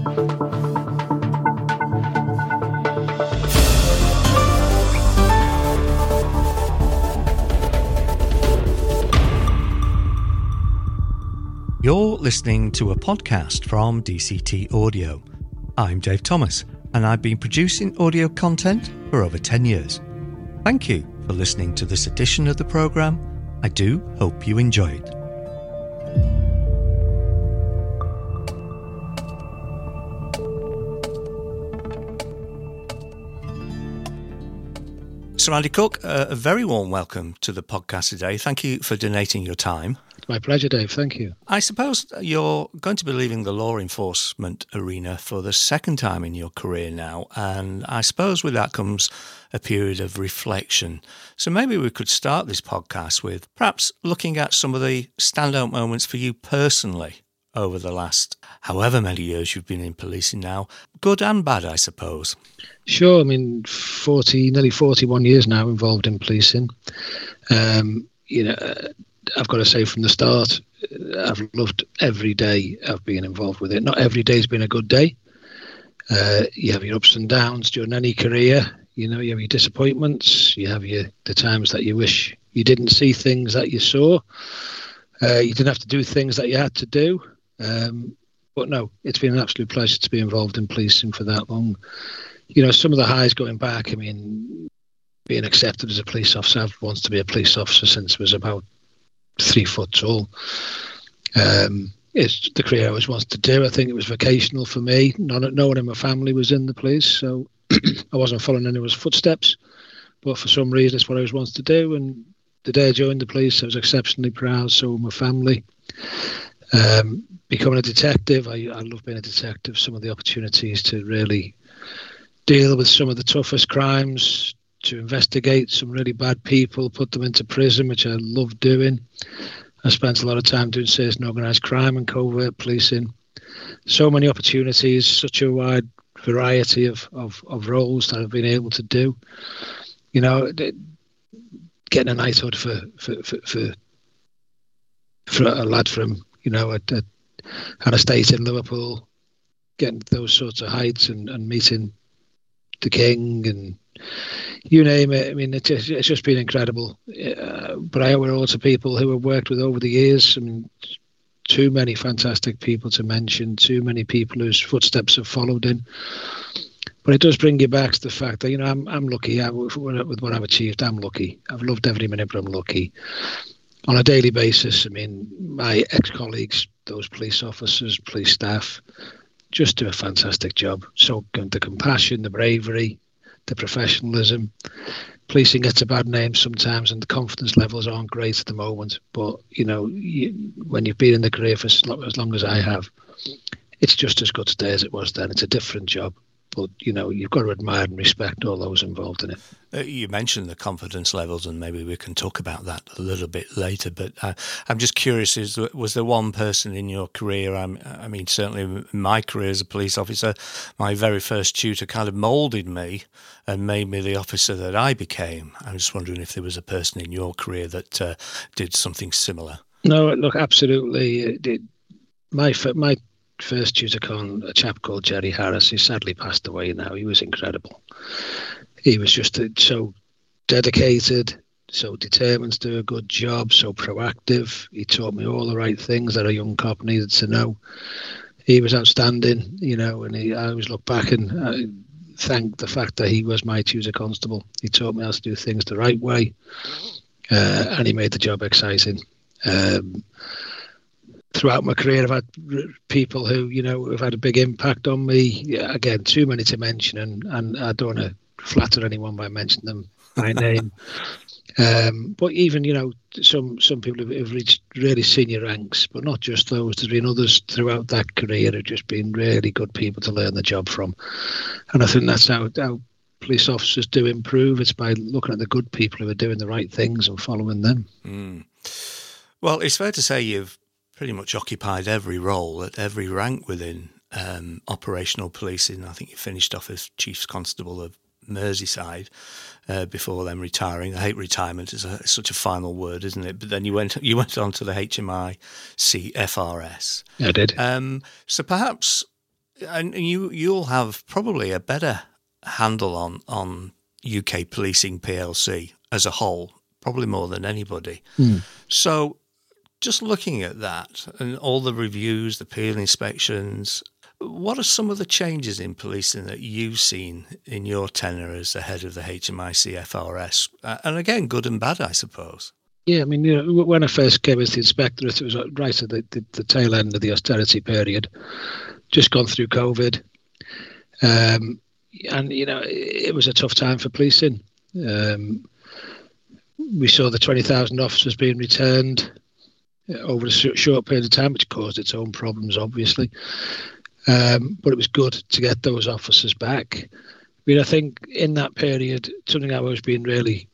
You're listening to a podcast from DCT Audio. I'm Dave Thomas, and I've been producing audio content for over 10 years. Thank you for listening to this edition of the programme. I do hope you enjoy it. Sir Andy Cook, a very warm welcome to the podcast today. Thank you for donating your time. It's my pleasure, Dave. Thank you. I suppose you're going to be leaving the law enforcement arena for the second time in your career now, and I suppose with that comes a period of reflection. So maybe we could start this podcast with perhaps looking at some of the standout moments for you personally over the last however many years you've been in policing now, good and bad, I suppose. Sure. I mean, nearly 41 years now involved in policing. I've got to say from the start, I've loved every day I've been involved with it. Not every day's been a good day. You have your ups and downs during any career. You have your disappointments. You have the times that you wish you didn't see things that you saw. You didn't have to do things that you had to do. But no, it's been an absolute pleasure to be involved in policing for that long. Some of the highs going back, I mean, being accepted as a police officer. I've wanted to be a police officer since I was about 3 foot tall. It's the career I always wanted to do. I think it was vocational for me. No one in my family was in the police, so I wasn't following anyone's footsteps. But for some reason, it's what I always wanted to do. And the day I joined the police, I was exceptionally proud. So were my family. Becoming a detective, I love being a detective. Some of the opportunities to really deal with some of the toughest crimes, to investigate some really bad people, put them into prison, which I love doing. I spent a lot of time doing serious and organised crime and covert policing. So many opportunities, such a wide variety of roles that I've been able to do. Getting a knighthood for a lad from, an estate in Liverpool, getting those sorts of heights and meeting the king and you name it. I mean, it's just been incredible. But I owe it all to people who I've worked with over the years. I mean, too many fantastic people to mention, too many people whose footsteps have followed in. But it does bring you back to the fact that, I'm lucky. With what I've achieved, I'm lucky. I've loved every minute, but I'm lucky. On a daily basis, I mean, my ex-colleagues, those police officers, police staff, just do a fantastic job. So the compassion, the bravery, the professionalism. Policing gets a bad name sometimes and the confidence levels aren't great at the moment. But, when you've been in the career for as long as I have, it's just as good today as it was then. It's a different job. But, you've got to admire and respect all those involved in it. You mentioned the confidence levels, and maybe we can talk about that a little bit later. But I'm just curious, was there one person in your career, I mean, certainly in my career as a police officer, my very first tutor kind of moulded me and made me the officer that I became. I'm just wondering if there was a person in your career that did something similar. No, look, absolutely. My first tutor, a chap called Jerry Harris, who sadly passed away now. He was incredible. He was just so dedicated, so determined to do a good job, so proactive. He taught me all the right things that a young cop needed to know. He was outstanding, and I always look back and thank the fact that he was my tutor constable. He taught me how to do things the right way, and he made the job exciting. Throughout my career, I've had people who, have had a big impact on me. Yeah, again, too many to mention, and I don't want to flatter anyone by mentioning them by name. But even, some people have reached really senior ranks, but not just those. There's been others throughout that career who've just been really good people to learn the job from. And I think that's how police officers do improve. It's by looking at the good people who are doing the right things and following them. Mm. Well, it's fair to say you've pretty much occupied every role at every rank within operational policing. I think you finished off as Chief Constable of Merseyside before then retiring. I hate retirement; it's such a final word, isn't it? But then you went on to the HMI CFRS. I did. So perhaps And you'll have probably a better handle on UK policing PLC as a whole, probably more than anybody. So just looking at that and all the reviews, the peer inspections, what are some of the changes in policing that you've seen in your tenure as the head of the HMIC FRS? And again, good and bad, I suppose. Yeah, I mean, when I first came as the inspectorate, it was right at the tail end of the austerity period, just gone through COVID. And, it was a tough time for policing. We saw the 20,000 officers being returned over a short period of time, which caused its own problems, obviously. But it was good to get those officers back. I mean, I think in that period, something I was being really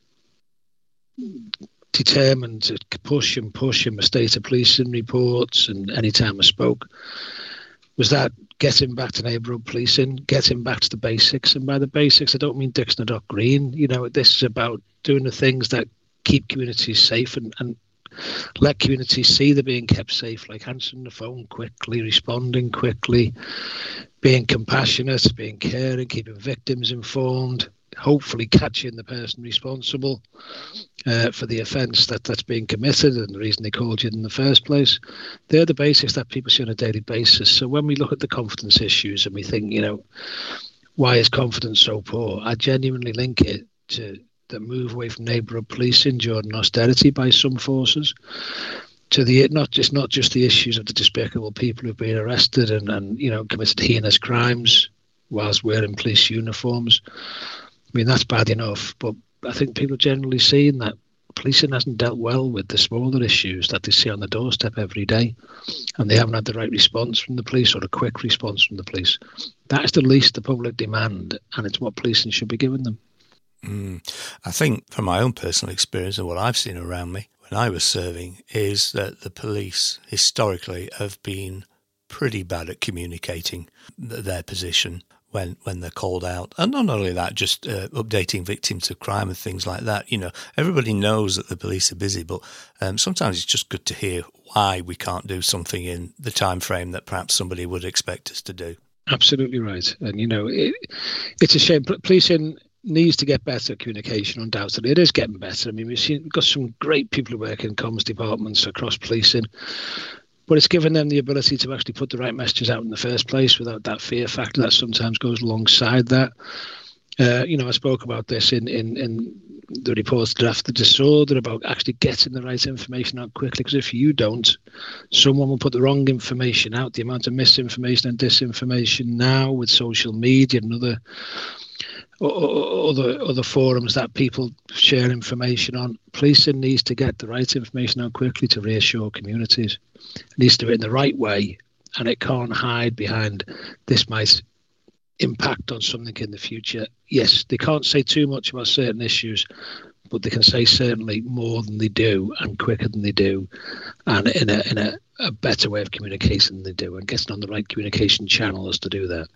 determined to push in my state of policing reports and any time I spoke was that getting back to neighbourhood policing, getting back to the basics. And by the basics, I don't mean Dixon or Dock Green. This is about doing the things that keep communities safe and let communities see they're being kept safe, like answering the phone quickly, responding quickly, being compassionate, being caring, keeping victims informed, hopefully catching the person responsible for the offence that's being committed and the reason they called you in the first place. They're the basics that people see on a daily basis. So when we look at the confidence issues and we think, why is confidence so poor? I genuinely link it to the move away from neighbourhood policing during austerity by some forces to the not just the issues of the despicable people who've been arrested and committed heinous crimes whilst wearing police uniforms. I mean, that's bad enough, but I think people are generally seeing that policing hasn't dealt well with the smaller issues that they see on the doorstep every day, and they haven't had the right response from the police or a quick response from the police. That is the least the public demand, and it's what policing should be giving them. I think from my own personal experience and what I've seen around me when I was serving is that the police historically have been pretty bad at communicating their position when they're called out. And not only that, just updating victims of crime and things like that. Everybody knows that the police are busy, but sometimes it's just good to hear why we can't do something in the time frame that perhaps somebody would expect us to do. Absolutely right. And, it's a shame. Policing needs to get better at communication, undoubtedly. It is getting better. I mean, we've got some great people who work in comms departments across policing, but it's given them the ability to actually put the right messages out in the first place without that fear factor that sometimes goes alongside that. I spoke about this in the reports draft the disorder about actually getting the right information out quickly, because if you don't, someone will put the wrong information out. The amount of misinformation and disinformation now with social media and other forums that people share information on, policing needs to get the right information out quickly to reassure communities. It needs to do it in the right way, and it can't hide behind this might impact on something in the future. Yes, they can't say too much about certain issues, but they can say certainly more than they do and quicker than they do, and in a better way of communicating than they do, and getting on the right communication channels to do that.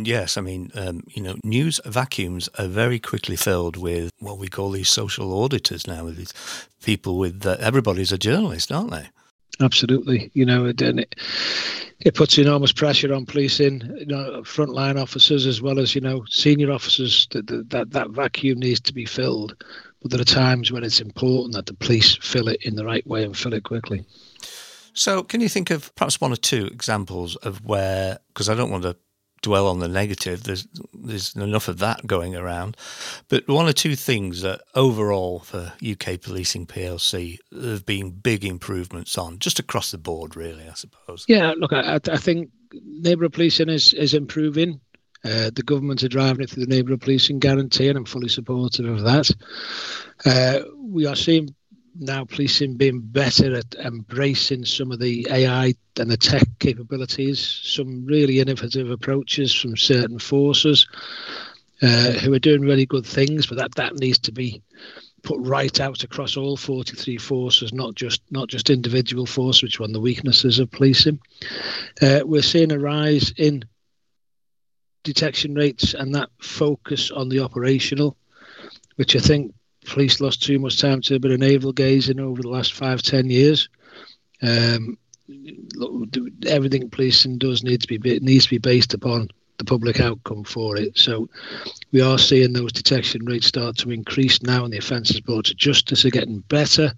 News vacuums are very quickly filled with what we call these social auditors now, with these people with everybody's a journalist, aren't they? Absolutely. It puts enormous pressure on policing, frontline officers as well as, senior officers. That vacuum needs to be filled. But there are times when it's important that the police fill it in the right way and fill it quickly. So can you think of perhaps one or two examples of where, because I don't want to dwell on the negative, there's enough of that going around, but one or two things that overall for UK Policing PLC there have been big improvements on, just across the board really, I suppose. Yeah, look, I think neighbourhood policing is improving. The government are driving it through the neighbourhood policing guarantee, and I'm fully supportive of that. We are seeing now policing being better at embracing some of the AI and the tech capabilities, some really innovative approaches from certain forces who are doing really good things, but that needs to be put right out across all 43 forces, not just individual forces, which are one of the weaknesses of policing. We're seeing a rise in detection rates and that focus on the operational, which I think police lost too much time to a bit of navel gazing over the last 5-10 years. look, everything policing does needs to be based upon the public outcome for it. So we are seeing those detection rates start to increase now, and the offences brought to justice are getting better.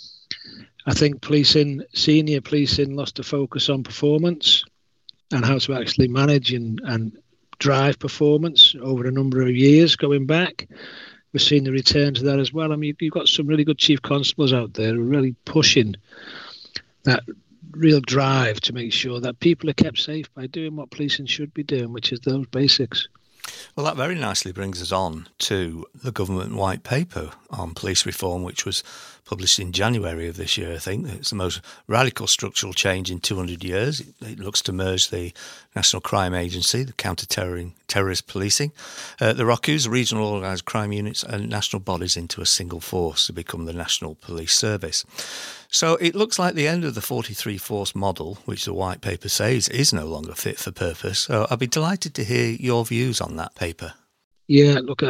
I think senior policing lost a focus on performance and how to actually manage and drive performance over a number of years going back. We're seeing the return to that as well. I mean, you've got some really good chief constables out there who are really pushing that real drive to make sure that people are kept safe by doing what policing should be doing, which is those basics. Well, that very nicely brings us on to the government white paper on police reform, which was published in January of this year, I think. It's the most radical structural change in 200 years. It looks to merge the National Crime Agency, the counter-terrorist policing, the ROCUs, regional organised crime units, and national bodies into a single force to become the National Police Service. So it looks like the end of the 43-force model, which the white paper says is no longer fit for purpose. So I'd be delighted to hear your views on that paper. Yeah, look,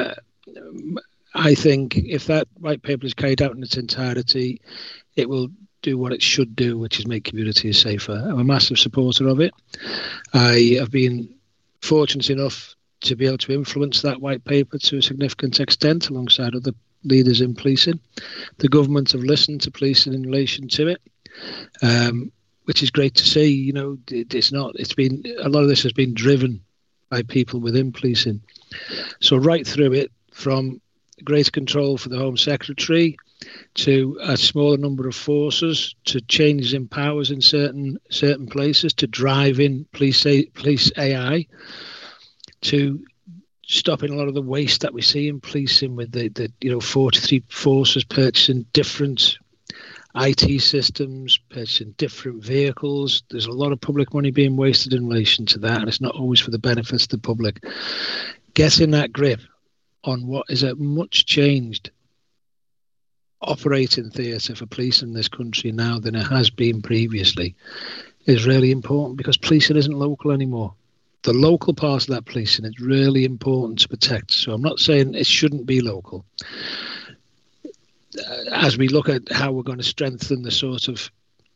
I think if that white paper is carried out in its entirety, it will do what it should do, which is make communities safer. I'm a massive supporter of it. I have been fortunate enough to be able to influence that white paper to a significant extent alongside other leaders in policing. The government have listened to policing in relation to it, which is great to see. You know, it's been a lot of this has been driven by people within policing. So right through it, from greater control for the Home Secretary to a smaller number of forces, to changes in powers in certain places, to drive in police AI, to stopping a lot of the waste that we see in policing with the 43 forces purchasing different IT systems, purchasing different vehicles. There's a lot of public money being wasted in relation to that, and it's not always for the benefits of the public. Getting that grip on what is a much changed operating theatre for police in this country now than it has been previously is really important, because policing isn't local anymore. The local part of that policing is really important to protect. So I'm not saying it shouldn't be local. As we look at how we're going to strengthen the sort of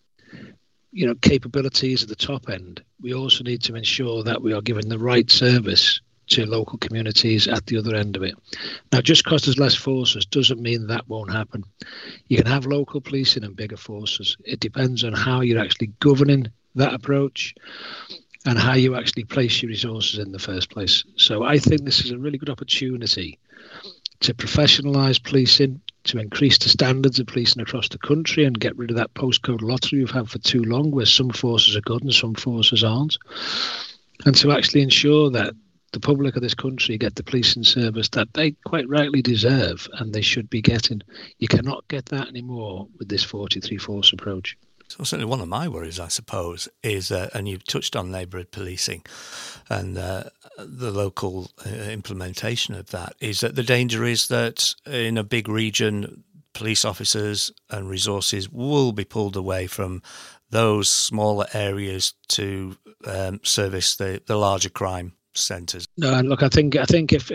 capabilities at the top end, we also need to ensure that we are giving the right service to local communities at the other end of it. Now, just because there's less forces doesn't mean that won't happen. You can have local policing and bigger forces. It depends on how you're actually governing that approach and how you actually place your resources in the first place. So I think this is a really good opportunity to professionalise policing, to increase the standards of policing across the country and get rid of that postcode lottery we've had for too long, where some forces are good and some forces aren't, and to actually ensure that the public of this country get the policing service that they quite rightly deserve and they should be getting. You cannot get that anymore with this 43-force approach. So certainly one of my worries, I suppose, is, and you've touched on neighbourhood policing and the local implementation of that, is that the danger is that in a big region, police officers and resources will be pulled away from those smaller areas to service the larger crime centres. No, look, I think if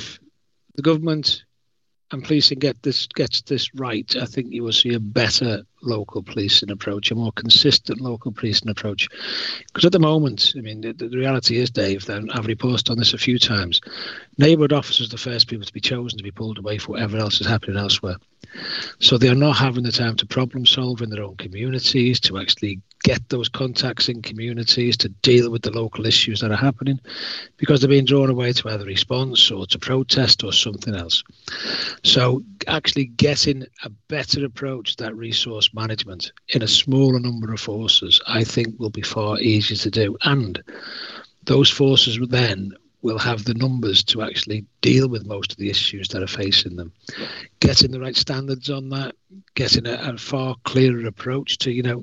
the government and policing gets this right, I think you will see a better local policing approach, a more consistent local policing approach. Because at the moment, I mean, the reality is, Dave, and I've reported on this a few times, neighbourhood officers are the first people to be chosen to be pulled away for whatever else is happening elsewhere. So they are not having the time to problem solve in their own communities, to actually get those contacts in communities, to deal with the local issues that are happening, because they're being drawn away to either response or to protest or something else. So actually getting a better approach to that resource management in a smaller number of forces, I think will be far easier to do. And those forces then will have the numbers to actually deal with most of the issues that are facing them. Getting the right standards on that, getting a far clearer approach to,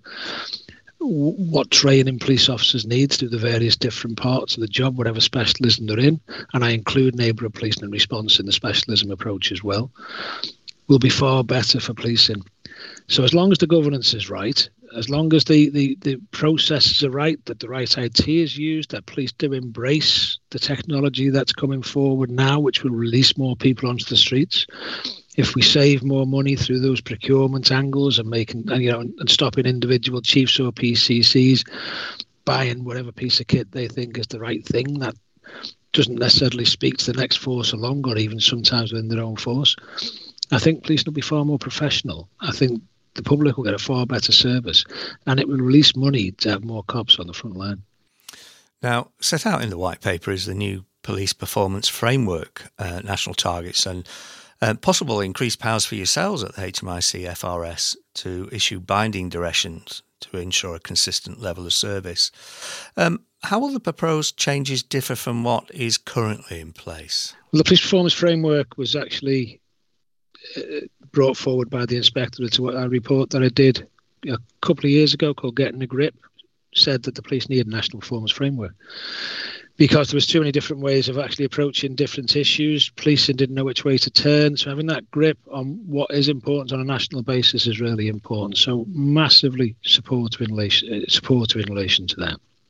what training police officers need to do the various different parts of the job, whatever specialism they're in, and I include neighbourhood policing and response in the specialism approach as well, will be far better for policing. So as long as the governance is right, as long as the processes are right, that the right IT is used, that police do embrace the technology that's coming forward now, which will release more people onto the streets, If we save more money through those procurement angles and making, and stopping individual chiefs or PCCs buying whatever piece of kit they think is the right thing, that doesn't necessarily speak to the next force along, or even sometimes within their own force, I think police will be far more professional. I think the public will get a far better service, and it will release money to have more cops on the front line. Now, set out in the white paper is the new police performance framework, national targets, and possible increased powers for yourselves at the HMIC FRS to issue binding directions to ensure a consistent level of service. How will the proposed changes differ from what is currently in place? Well, the police performance framework was actually brought forward by the Inspectorate to a report that I did a couple of years ago called Getting a Grip, said that the police need a national performance framework because there was too many different ways of actually approaching different issues. Policing didn't know which way to turn. So having that grip on what is important on a national basis is really important. So massively supportive in relation to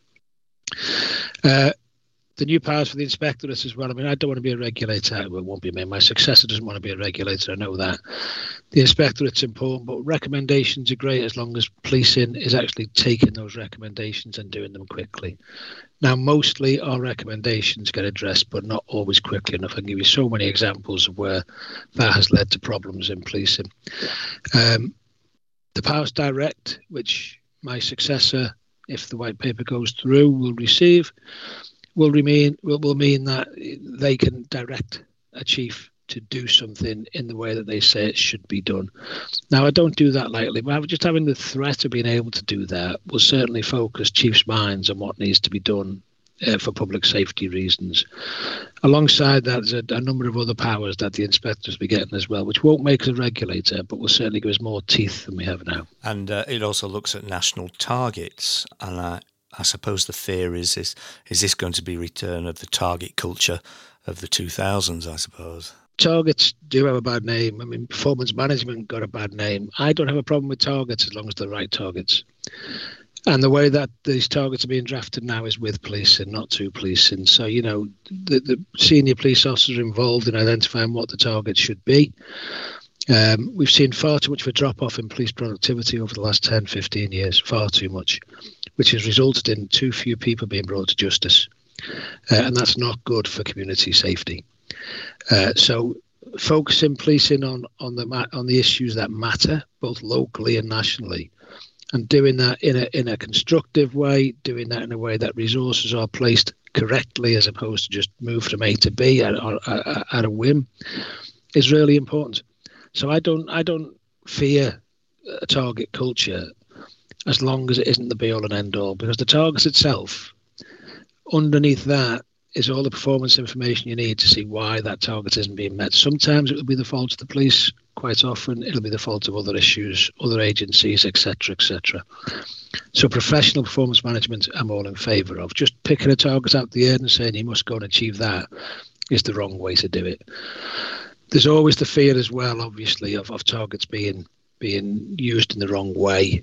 that. The new powers for the Inspectorate as well. I mean, I don't want to be a regulator. It won't be me. My successor doesn't want to be a regulator. I know that. The Inspectorate's important, but recommendations are great as long as policing is actually taking those recommendations and doing them quickly. Now, mostly our recommendations get addressed, but not always quickly enough. I can give you so many examples of where that has led to problems in policing. The powers direct, which my successor, if the white paper goes through, will receive, will mean that they can direct a chief to do something in the way that they say it should be done. Now, I don't do that lightly, but just having the threat of being able to do that will certainly focus chiefs' minds on what needs to be done for public safety reasons. Alongside that, there's a number of other powers that the inspectors will be getting as well, which won't make us a regulator, but will certainly give us more teeth than we have now. And it also looks at national targets, and I suppose the fear is this going to be return of the target culture of the 2000s, I suppose? Targets do have a bad name. I mean, performance management got a bad name. I don't have a problem with targets as long as they're right targets. And the way that these targets are being drafted now is with policing, not to policing. So, the senior police officers are involved in identifying what the targets should be. We've seen far too much of a drop-off in police productivity over the last 10, 15 years, far too much, which has resulted in too few people being brought to justice. And that's not good for community safety. So focusing policing on the issues that matter, both locally and nationally, and doing that in a constructive way, doing that in a way that resources are placed correctly as opposed to just move from A to B at a whim, is really important. So I don't fear a target culture as long as it isn't the be all and end all, because the targets itself, underneath that is all the performance information you need to see why that target isn't being met. Sometimes it will be the fault of the police. Quite often it'll be the fault of other issues, other agencies, etc., etc. So professional performance management I'm all in favour of. Just picking a target out the air and saying you must go and achieve that is the wrong way to do it. There's always the fear as well, obviously, of targets being used in the wrong way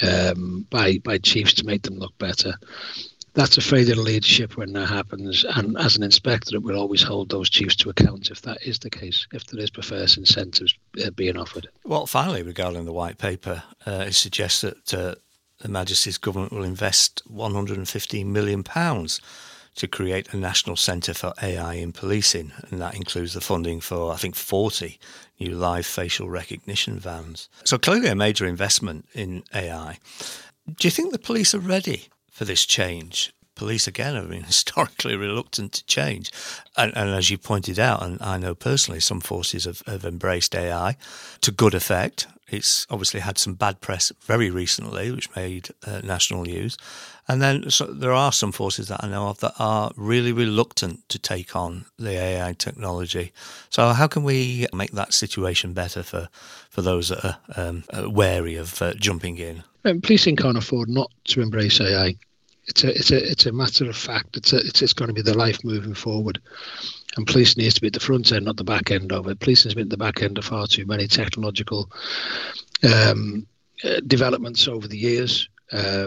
by chiefs to make them look better. That's a failure of leadership when that happens, and as an inspectorate, we'll always hold those chiefs to account if that is the case, if there is perverse incentives being offered. Well, finally, regarding the white paper, it suggests that Her Majesty's government will invest £115 million to create a national centre for AI in policing, and that includes the funding for, I think, 40 new live facial recognition vans. So clearly a major investment in AI. Do you think the police are ready for this change? Police, again, have been historically reluctant to change. And as you pointed out, and I know personally, some forces have embraced AI to good effect. It's obviously had some bad press very recently, which made national news. And then there are some forces that I know of that are really reluctant to take on the AI technology. So how can we make that situation better for those that are wary of jumping in? Policing can't afford not to embrace AI. It's a matter of fact. It's going to be the life moving forward, and police needs to be at the front end, not the back end of it. Police has been at the back end of far too many technological developments over the years.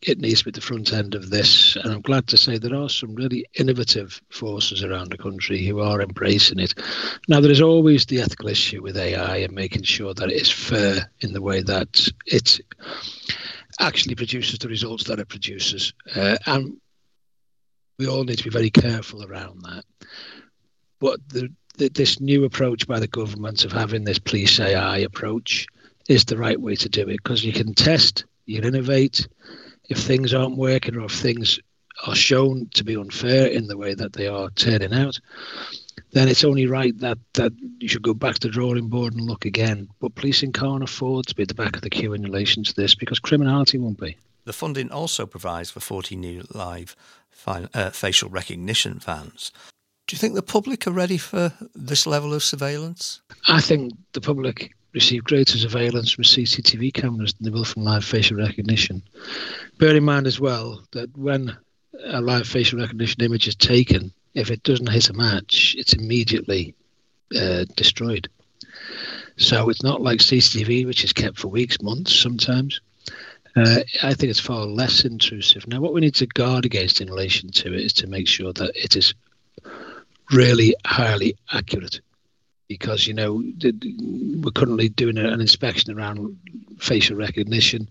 it needs to be at the front end of this. And I'm glad to say there are some really innovative forces around the country who are embracing it. Now, there is always the ethical issue with AI and making sure that it is fair in the way that it actually produces the results that it produces. And we all need to be very careful around that. But this new approach by the government of having this police AI approach is the right way to do it, because you can test, you innovate. If things aren't working or if things are shown to be unfair in the way that they are turning out, then it's only right that you should go back to the drawing board and look again. But policing can't afford to be at the back of the queue in relation to this, because criminality won't be. The funding also provides for 40 new live facial recognition vans. Do you think the public are ready for this level of surveillance? I think the public receive greater surveillance from CCTV cameras than they will from live facial recognition. Bear in mind as well that when a live facial recognition image is taken, if it doesn't hit a match, it's immediately destroyed. So it's not like CCTV, which is kept for weeks, months sometimes. I think it's far less intrusive. Now, what we need to guard against in relation to it is to make sure that it is really highly accurate, because we're currently doing an inspection around facial recognition,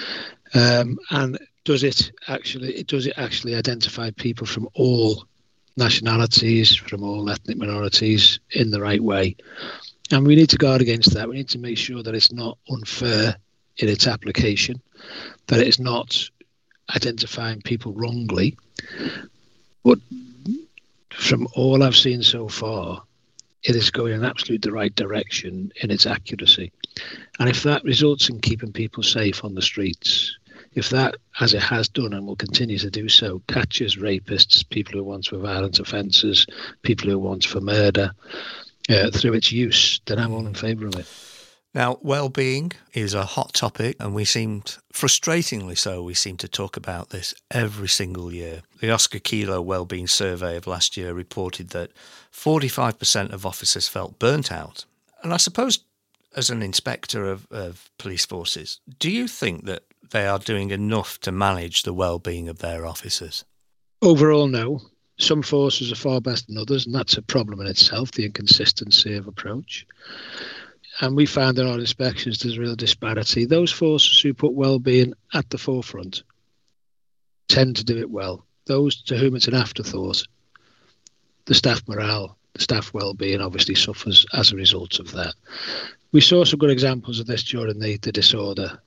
and does it actually identify people from all nationalities, from all ethnic minorities in the right way? And we need to guard against that. We need to make sure that it's not unfair in its application, that it is not identifying people wrongly. But from all I've seen so far, it is going in absolutely the right direction in its accuracy. And if that results in keeping people safe on the streets, if that, as it has done and will continue to do so, catches rapists, people who want for violent offences, people who want for murder, through its use, then I'm all in favour of it. Now, well-being is a hot topic, and frustratingly so, we seem to talk about this every single year. The Oscar Kilo Wellbeing Survey of last year reported that 45% of officers felt burnt out. And I suppose, as an inspector of police forces, do you think that they are doing enough to manage the well-being of their officers? Overall, no. Some forces are far better than others, and that's a problem in itself, the inconsistency of approach. And we found in our inspections there's a real disparity. Those forces who put well-being at the forefront tend to do it well. Those to whom it's an afterthought, the staff morale, the staff well-being obviously suffers as a result of that. We saw some good examples of this during the disorder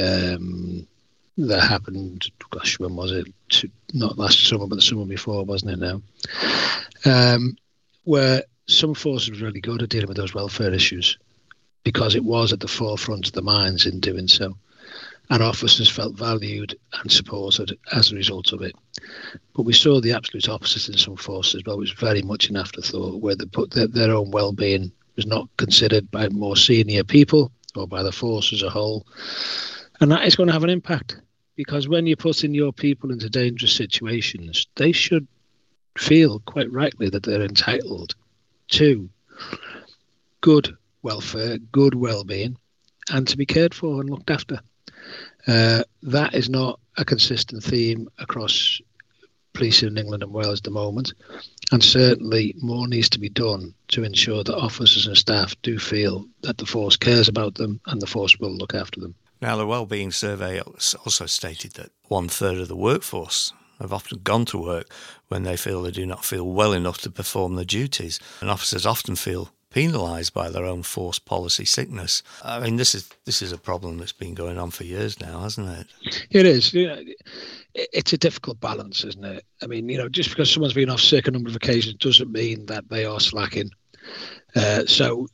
that happened, when was it? Not last summer, but the summer before, wasn't it now? Where some forces were really good at dealing with those welfare issues, because it was at the forefront of the minds in doing so. And officers felt valued and supported as a result of it. But we saw the absolute opposite in some forces, but it was very much an afterthought, where they put their own well-being was not considered by more senior people or by the force as a whole. And that is going to have an impact, because when you're putting your people into dangerous situations, they should feel quite rightly that they're entitled to good welfare, good well-being, and to be cared for and looked after. That is not a consistent theme across policing in England and Wales at the moment, and certainly more needs to be done to ensure that officers and staff do feel that the force cares about them and the force will look after them. Now, the Wellbeing Survey also stated that 1/3 of the workforce have often gone to work when they feel they do not feel well enough to perform their duties, and officers often feel penalised by their own force policy sickness. I mean, this is a problem that's been going on for years now, hasn't it? It is. It's a difficult balance, isn't it? I mean, just because someone's been off sick a number of occasions doesn't mean that they are slacking. So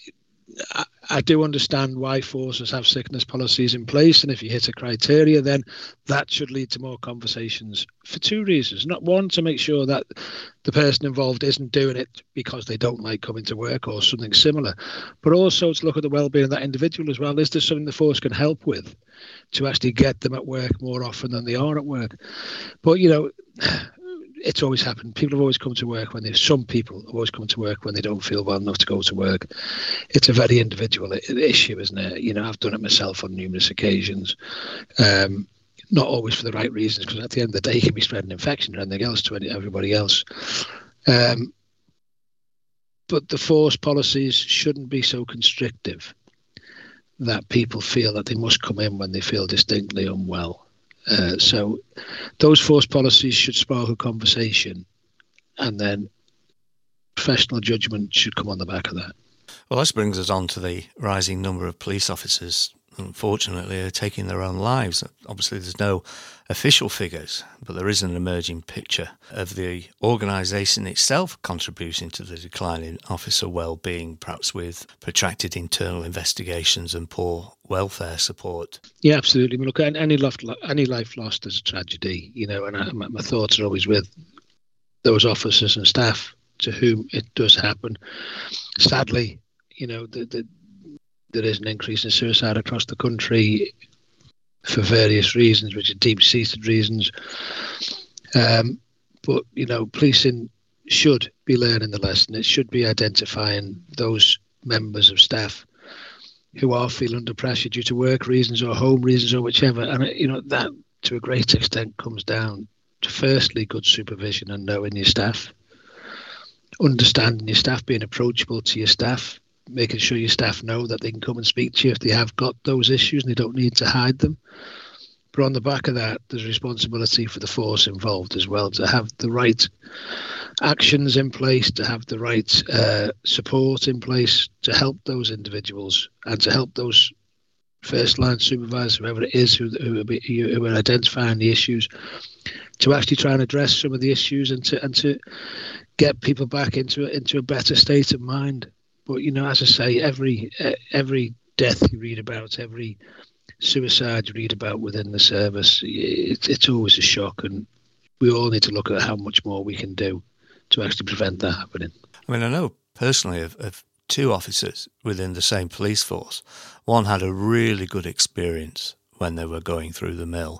I do understand why forces have sickness policies in place, and if you hit a criteria, then that should lead to more conversations for two reasons. Not one, to make sure that the person involved isn't doing it because they don't like coming to work or something similar, but also to look at the well-being of that individual as well. Is there something the force can help with to actually get them at work more often than they are at work? But, it's always happened. People have always come to work some people have always come to work when they don't feel well enough to go to work. It's a very individual issue, isn't it? I've done it myself on numerous occasions. not always for the right reasons, because at the end of the day, he can be spreading infection or anything else to everybody else. But the force policies shouldn't be so constrictive that people feel that they must come in when they feel distinctly unwell. So those force policies should spark a conversation, and then professional judgment should come on the back of that. Well, this brings us on to the rising number of police officers, unfortunately, are taking their own lives. Obviously, there's no official figures, but there is an emerging picture of the organisation itself contributing to the decline in officer well-being, perhaps with protracted internal investigations and poor welfare support. Yeah, absolutely. I mean, look, any life lost is a tragedy, and my thoughts are always with those officers and staff to whom it does happen. Sadly, there is an increase in suicide across the country for various reasons, which are deep-seated reasons. But, policing should be learning the lesson. It should be identifying those members of staff who are feeling under pressure due to work reasons or home reasons or whichever. And, that to a great extent comes down to, firstly, good supervision and knowing your staff, understanding your staff, being approachable to your staff, making sure your staff know that they can come and speak to you if they have got those issues and they don't need to hide them. But on the back of that, there's responsibility for the force involved as well, to have the right actions in place, to have the right support in place to help those individuals and to help those first line supervisors, whoever it is, who are identifying the issues, to actually try and address some of the issues and to get people back into a better state of mind. But, as I say, every death you read about, every suicide you read about within the service, it's always a shock. And we all need to look at how much more we can do to actually prevent that happening. I mean, I know personally of two officers within the same police force. One had a really good experience when they were going through the mill,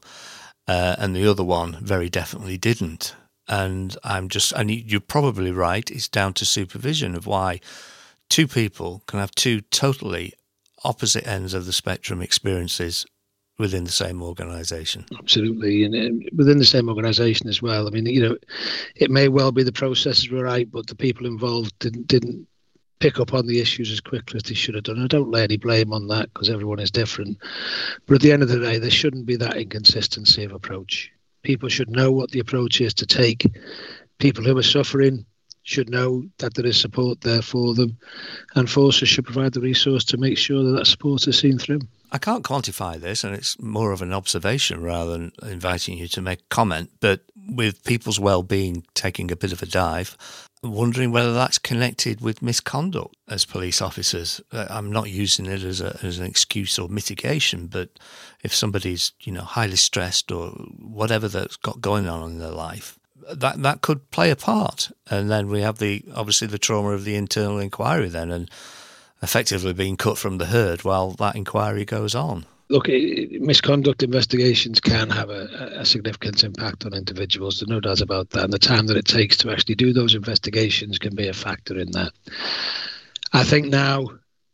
and the other one very definitely didn't. And you're probably right, it's down to supervision of why two people can have two totally opposite ends of the spectrum experiences within the same organisation. Absolutely, and within the same organisation as well. I mean, it may well be the processes were right, but the people involved didn't pick up on the issues as quickly as they should have done. I don't lay any blame on that because everyone is different. But at the end of the day, there shouldn't be that inconsistency of approach. People should know what the approach is to take. People who are suffering should know that there is support there for them, and forces should provide the resource to make sure that support is seen through. I can't quantify this, and it's more of an observation rather than inviting you to make a comment, but with people's well-being taking a bit of a dive, I'm wondering whether that's connected with misconduct as police officers. I'm not using it as an excuse or mitigation, but if somebody's highly stressed or whatever that's got going on in their life, that could play a part. And then we have obviously the trauma of the internal inquiry then, and effectively being cut from the herd while that inquiry goes on. Look, misconduct investigations can have a significant impact on individuals. There's no doubt about that. And the time that it takes to actually do those investigations can be a factor in that. I think now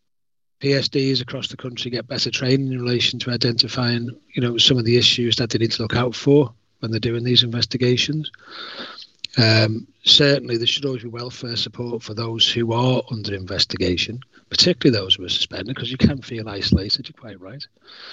PSDs across the country get better training in relation to identifying, some of the issues that they need to look out for when they're doing these investigations. Certainly, there should always be welfare support for those who are under investigation, particularly those who are suspended, because you can feel isolated. You're quite right.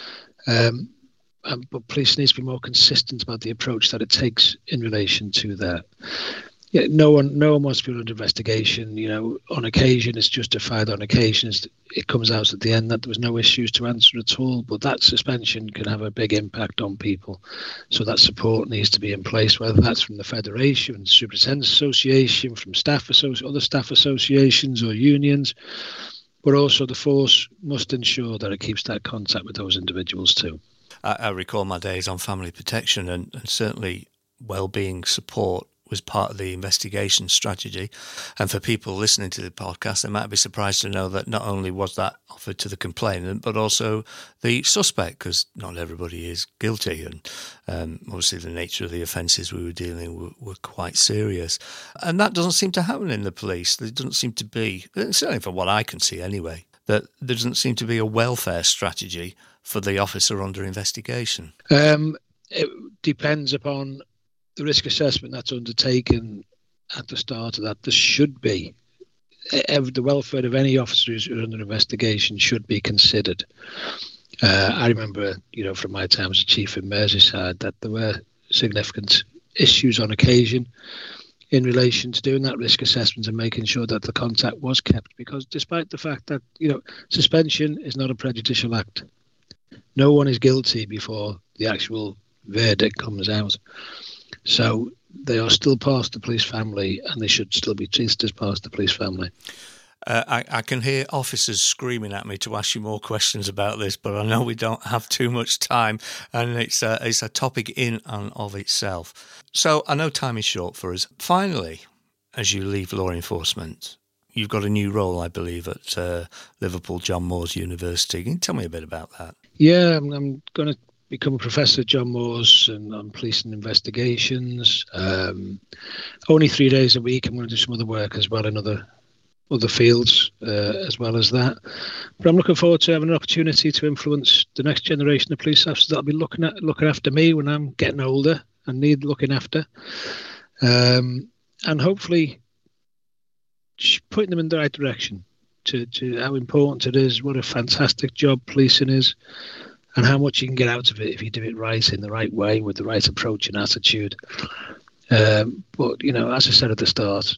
But police needs to be more consistent about the approach that it takes in relation to that. Yeah, no one wants to be under investigation. On occasion it's justified. On occasions it comes out at the end that there was no issues to answer at all. But that suspension can have a big impact on people. So that support needs to be in place, whether that's from the Federation, Superintendents Association, from other staff associations or unions. But also the force must ensure that it keeps that contact with those individuals too. I recall my days on family protection, and certainly well-being support was part of the investigation strategy. And for people listening to the podcast, they might be surprised to know that not only was that offered to the complainant, but also the suspect, because not everybody is guilty. And obviously the nature of the offences we were dealing with were quite serious. And that doesn't seem to happen in the police. There doesn't seem to be, certainly from what I can see anyway, that there doesn't seem to be a welfare strategy for the officer under investigation. it depends upon the risk assessment that's undertaken at the start of that. There should be the welfare of any officer who's under investigation should be considered. I remember, from my time as a chief in Merseyside, that there were significant issues on occasion in relation to doing that risk assessment and making sure that the contact was kept. Because despite the fact that, suspension is not a prejudicial act, no one is guilty before the actual verdict comes out. So they are still part of the police family, and they should still be treated as part of the police family. I can hear officers screaming at me to ask you more questions about this, but I know we don't have too much time, and it's a topic in and of itself. So I know time is short for us. Finally, as you leave law enforcement, you've got a new role, I believe, at Liverpool John Moores University. Can you tell me a bit about that? Yeah, I'm going to become a professor at John Moores and on policing investigations. Only 3 days a week. I'm going to do some other work as well in other fields as well as that. But I'm looking forward to having an opportunity to influence the next generation of police officers that'll be looking after me when I'm getting older and need looking after. And hopefully putting them in the right direction to how important it is, what a fantastic job policing is, and how much you can get out of it if you do it right, in the right way, with the right approach and attitude. But, as I said at the start,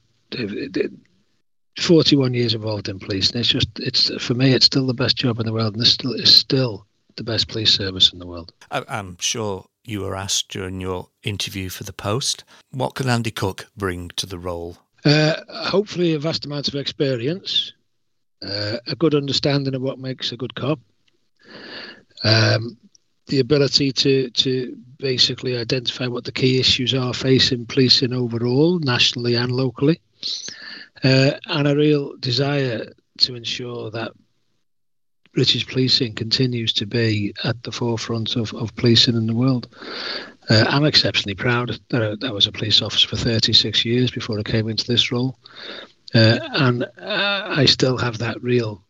41 years involved in policing, for me, it's still the best job in the world, and it's still the best police service in the world. I'm sure you were asked during your interview for the Post, what can Andy Cook bring to the role? Hopefully a vast amount of experience, a good understanding of what makes a good cop, the ability to basically identify what the key issues are facing policing overall, nationally and locally, and a real desire to ensure that British policing continues to be at the forefront of policing in the world. I'm exceptionally proud that I was a police officer for 36 years before I came into this role, and I still have that real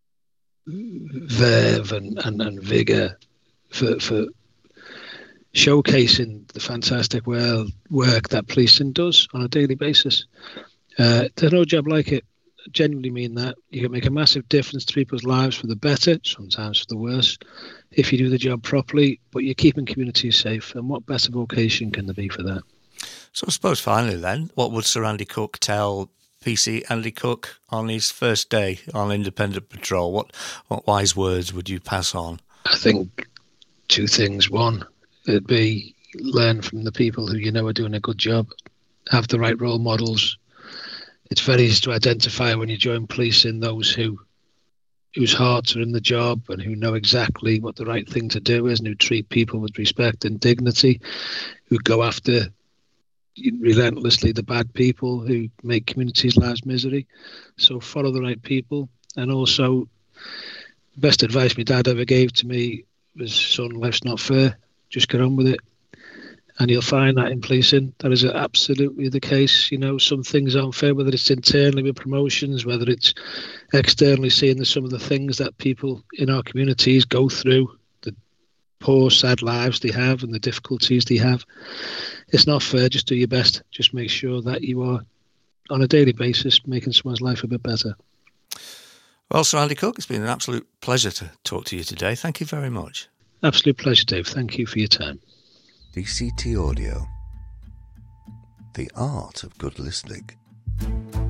verve and vigour for showcasing the fantastic work that policing does on a daily basis. There's no job like it. I genuinely mean that. You can make a massive difference to people's lives for the better, sometimes for the worse, if you do the job properly, but you're keeping communities safe, and what better vocation can there be for that? So I suppose finally then, what would Sir Andy Cook tell PC Andy Cook on his first day on independent patrol? What wise words would you pass on? I think two things. One, it'd be learn from the people who are doing a good job, have the right role models. It's very easy to identify when you join policing those whose hearts are in the job and who know exactly what the right thing to do is, and who treat people with respect and dignity, who go after relentlessly the bad people who make communities' lives misery. So follow the right people. And also, the best advice my dad ever gave to me was, son, life's not fair, just get on with it. And you'll find that in policing, that is absolutely the case. Some things aren't fair, whether it's internally with promotions, whether it's externally seeing some of the things that people in our communities go through, the poor, sad lives they have and the difficulties they have. It's not fair. Just do your best. Just make sure that you are, on a daily basis, making someone's life a bit better. Well, Sir Andy Cook, it's been an absolute pleasure to talk to you today. Thank you very much. Absolute pleasure, Dave. Thank you for your time. DCT Audio. The art of good listening.